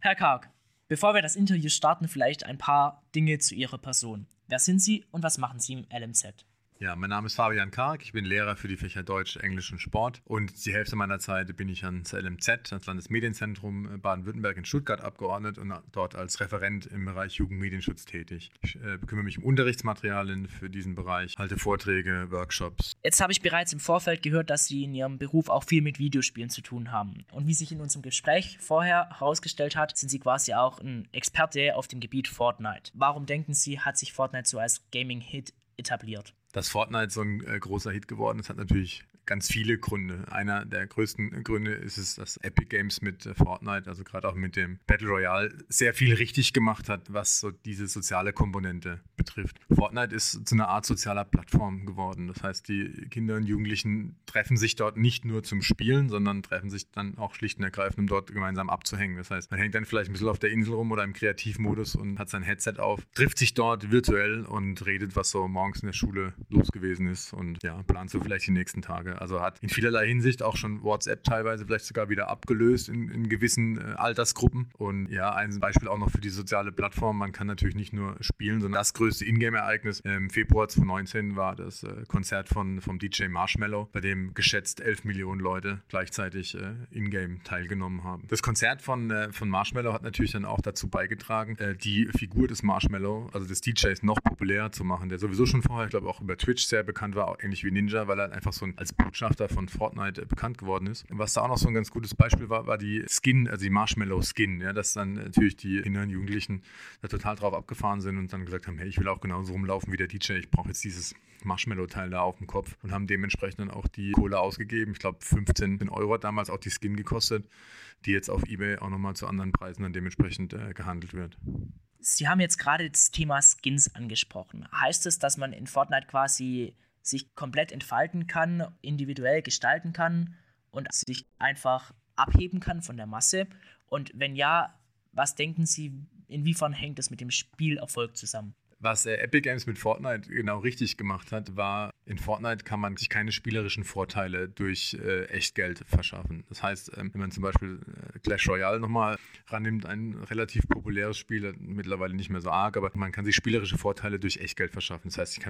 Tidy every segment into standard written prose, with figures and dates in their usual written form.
Herr Karg, bevor wir das Interview starten, vielleicht ein paar Dinge zu Ihrer Person. Wer sind Sie und was machen Sie im LMZ? Ja, mein Name ist Fabian Karg, ich bin Lehrer für die Fächer Deutsch, Englisch und Sport und die Hälfte meiner Zeit bin ich ans LMZ, das Landesmedienzentrum Baden-Württemberg in Stuttgart abgeordnet und dort als Referent im Bereich Jugendmedienschutz tätig. Ich kümmere mich um Unterrichtsmaterialien für diesen Bereich, halte Vorträge, Workshops. Jetzt habe ich bereits im Vorfeld gehört, dass Sie in Ihrem Beruf auch viel mit Videospielen zu tun haben. Und wie sich in unserem Gespräch vorher herausgestellt hat, sind Sie quasi auch ein Experte auf dem Gebiet Fortnite. Warum denken Sie, hat sich Fortnite so als Gaming-Hit etabliert? Dass Fortnite so ein großer Hit geworden ist, hat natürlich ganz viele Gründe. Einer der größten Gründe ist es, dass Epic Games mit Fortnite, also gerade auch mit dem Battle Royale, sehr viel richtig gemacht hat, was so diese soziale Komponente betrifft. Fortnite ist zu einer Art sozialer Plattform geworden. Das heißt, die Kinder und Jugendlichen treffen sich dort nicht nur zum Spielen, sondern treffen sich dann auch schlicht und ergreifend, um dort gemeinsam abzuhängen. Das heißt, man hängt dann vielleicht ein bisschen auf der Insel rum oder im Kreativmodus und hat sein Headset auf, trifft sich dort virtuell und redet, was so morgens in der Schule los gewesen ist und ja, plant so vielleicht die nächsten Tage. Also hat in vielerlei Hinsicht auch schon WhatsApp teilweise vielleicht sogar wieder abgelöst in gewissen Altersgruppen. Und ja, ein Beispiel auch noch für die soziale Plattform. Man kann natürlich nicht nur spielen, sondern das größte Ingame-Ereignis im Februar 2019 war das Konzert vom DJ Marshmello, bei dem geschätzt 11 Millionen Leute gleichzeitig Ingame teilgenommen haben. Das Konzert von Marshmello hat natürlich dann auch dazu beigetragen, die Figur des Marshmello, also des DJs, noch populärer zu machen, der sowieso schon vorher, ich glaube, auch über Twitch sehr bekannt war, auch ähnlich wie Ninja, weil er einfach so als Botschafter von Fortnite bekannt geworden ist. Was da auch noch so ein ganz gutes Beispiel war die Skin, also die Marshmallow-Skin, ja, dass dann natürlich die Kinder und Jugendlichen da total drauf abgefahren sind und dann gesagt haben, hey, ich will auch genauso rumlaufen wie der DJ, ich brauche jetzt dieses Marshmallow-Teil da auf dem Kopf und haben dementsprechend dann auch die Kohle ausgegeben. Ich glaube, 15 Euro hat damals auch die Skin gekostet, die jetzt auf eBay auch nochmal zu anderen Preisen dann dementsprechend gehandelt wird. Sie haben jetzt gerade das Thema Skins angesprochen. Heißt es, dass man in Fortnite quasi sich komplett entfalten kann, individuell gestalten kann und sich einfach abheben kann von der Masse? Und wenn ja, was denken Sie, inwiefern hängt das mit dem Spielerfolg zusammen? Was Epic Games mit Fortnite genau richtig gemacht hat, war, in Fortnite kann man sich keine spielerischen Vorteile durch Echtgeld verschaffen. Das heißt, wenn man zum Beispiel Clash Royale nochmal rannimmt, ein relativ populäres Spiel, mittlerweile nicht mehr so arg, aber man kann sich spielerische Vorteile durch Echtgeld verschaffen. Das heißt, ich kann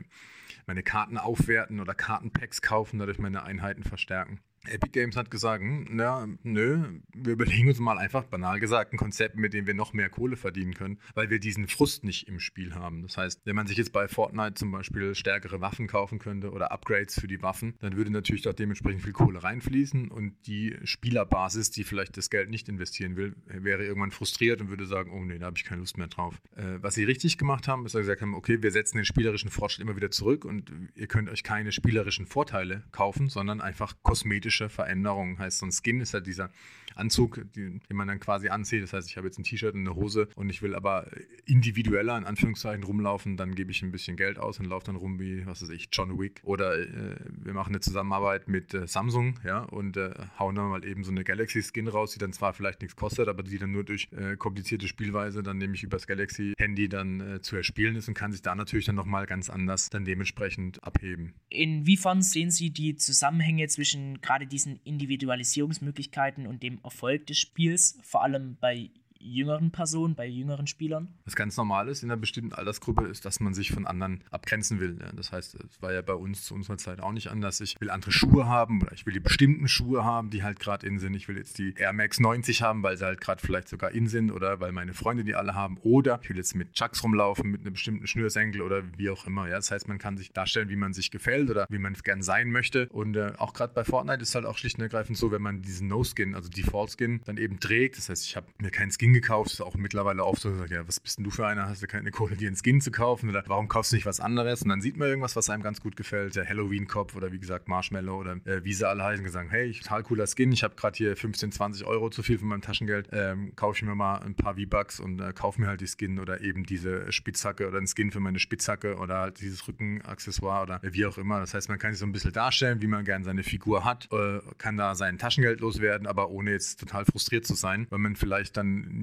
meine Karten aufwerten oder Kartenpacks kaufen, dadurch meine Einheiten verstärken. Epic Games hat gesagt, wir überlegen uns mal einfach, banal gesagt, ein Konzept, mit dem wir noch mehr Kohle verdienen können, weil wir diesen Frust nicht im Spiel haben. Das heißt, wenn man sich jetzt bei Fortnite zum Beispiel stärkere Waffen kaufen könnte oder Upgrades für die Waffen, dann würde natürlich dort dementsprechend viel Kohle reinfließen und die Spielerbasis, die vielleicht das Geld nicht investieren will, wäre irgendwann frustriert und würde sagen, oh nee, da habe ich keine Lust mehr drauf. Was sie richtig gemacht haben, ist, dass sie gesagt haben, okay, wir setzen den spielerischen Fortschritt immer wieder zurück und ihr könnt euch keine spielerischen Vorteile kaufen, sondern einfach kosmetische Veränderungen. Heißt, so ein Skin ist halt dieser Anzug, den man dann quasi anzieht. Das heißt, ich habe jetzt ein T-Shirt und eine Hose und ich will aber individueller, in Anführungszeichen, rumlaufen. Dann gebe ich ein bisschen Geld aus und laufe dann rum wie, was weiß ich, John Wick. Oder wir machen eine Zusammenarbeit mit Samsung, ja, und hauen dann mal eben so eine Galaxy-Skin raus, die dann zwar vielleicht nichts kostet, aber die dann nur durch komplizierte Spielweise dann nämlich übers Galaxy-Handy dann zu erspielen ist und kann sich da natürlich dann nochmal ganz anders dann dementsprechend abheben. Inwiefern sehen Sie die Zusammenhänge zwischen gerade diesen Individualisierungsmöglichkeiten und dem Erfolg des Spiels, vor allem bei jüngeren Personen, bei jüngeren Spielern? Was ganz normal ist in einer bestimmten Altersgruppe, ist, dass man sich von anderen abgrenzen will. Ja, das heißt, es war ja bei uns zu unserer Zeit auch nicht anders. Ich will andere Schuhe haben oder ich will die bestimmten Schuhe haben, die halt gerade in sind. Ich will jetzt die Air Max 90 haben, weil sie halt gerade vielleicht sogar in sind oder weil meine Freunde die alle haben. Oder ich will jetzt mit Chucks rumlaufen, mit einem bestimmten Schnürsenkel oder wie auch immer. Ja, das heißt, man kann sich darstellen, wie man sich gefällt oder wie man gern sein möchte. Und auch gerade bei Fortnite ist halt auch schlicht und ergreifend so, wenn man diesen No-Skin, also Default-Skin, dann eben trägt. Das heißt, ich habe mir keinen Skin gekauft, ist auch mittlerweile oft so, ja, was bist denn du für einer? Hast du keine Kohle, dir einen Skin zu kaufen? Oder warum kaufst du nicht was anderes? Und dann sieht man irgendwas, was einem ganz gut gefällt. Der Halloween-Kopf oder wie gesagt Marshmallow oder wie sie alle heißen, gesagt, hey, total cooler Skin, ich habe gerade hier 15, 20 Euro zu viel von meinem Taschengeld, kaufe ich mir mal ein paar V-Bucks und kaufe mir halt die Skin oder eben diese Spitzhacke oder einen Skin für meine Spitzhacke oder halt dieses Rückenaccessoire oder wie auch immer. Das heißt, man kann sich so ein bisschen darstellen, wie man gerne seine Figur hat, kann da sein Taschengeld loswerden, aber ohne jetzt total frustriert zu sein, weil man vielleicht dann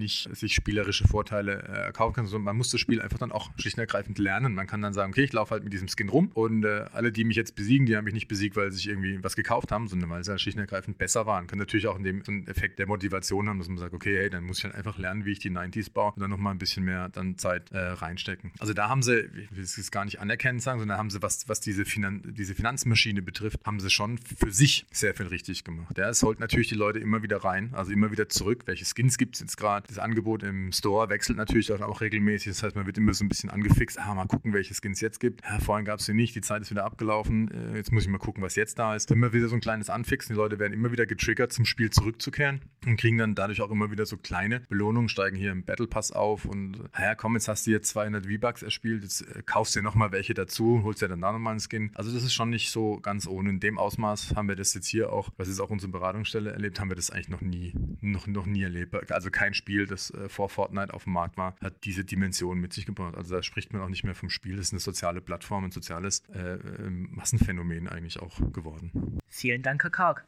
nicht sich spielerische Vorteile erkaufen kann, sondern man muss das Spiel einfach dann auch schlicht und ergreifend lernen. Man kann dann sagen, okay, ich laufe halt mit diesem Skin rum und alle, die mich jetzt besiegen, die haben mich nicht besiegt, weil sie sich irgendwie was gekauft haben, sondern weil sie halt schlicht und ergreifend besser waren. Kann natürlich auch in dem so einen Effekt der Motivation haben, dass man sagt, okay, hey, dann muss ich halt einfach lernen, wie ich die 90s baue und dann nochmal ein bisschen mehr dann Zeit reinstecken. Also da haben sie, ich will es gar nicht anerkennend sagen, sondern haben sie, was diese Finanzmaschine betrifft, haben sie schon für sich sehr viel richtig gemacht. Ja, es holt natürlich die Leute immer wieder rein, also immer wieder zurück. Welche Skins gibt es jetzt gerade? Das Angebot im Store wechselt natürlich auch regelmäßig. Das heißt, man wird immer so ein bisschen angefixt. Mal gucken, welche Skins es jetzt gibt. Vorhin gab es sie nicht, die Zeit ist wieder abgelaufen. Jetzt muss ich mal gucken, was jetzt da ist. Immer wieder so ein kleines Anfixen. Die Leute werden immer wieder getriggert, zum Spiel zurückzukehren und kriegen dann dadurch auch immer wieder so kleine Belohnungen, steigen hier im Battle Pass auf und komm, jetzt hast du hier 200 V-Bucks erspielt, jetzt kaufst du dir nochmal welche dazu, holst dir dann da nochmal einen Skin. Also das ist schon nicht so ganz ohne. In dem Ausmaß haben wir das jetzt hier auch, was jetzt auch unsere Beratungsstelle erlebt, haben wir das eigentlich noch nie erlebt. Also kein Spiel, das vor Fortnite auf dem Markt war, hat diese Dimension mit sich gebracht. Also da spricht man auch nicht mehr vom Spiel. Das ist eine soziale Plattform, ein soziales Massenphänomen eigentlich auch geworden. Vielen Dank, Herr Karg.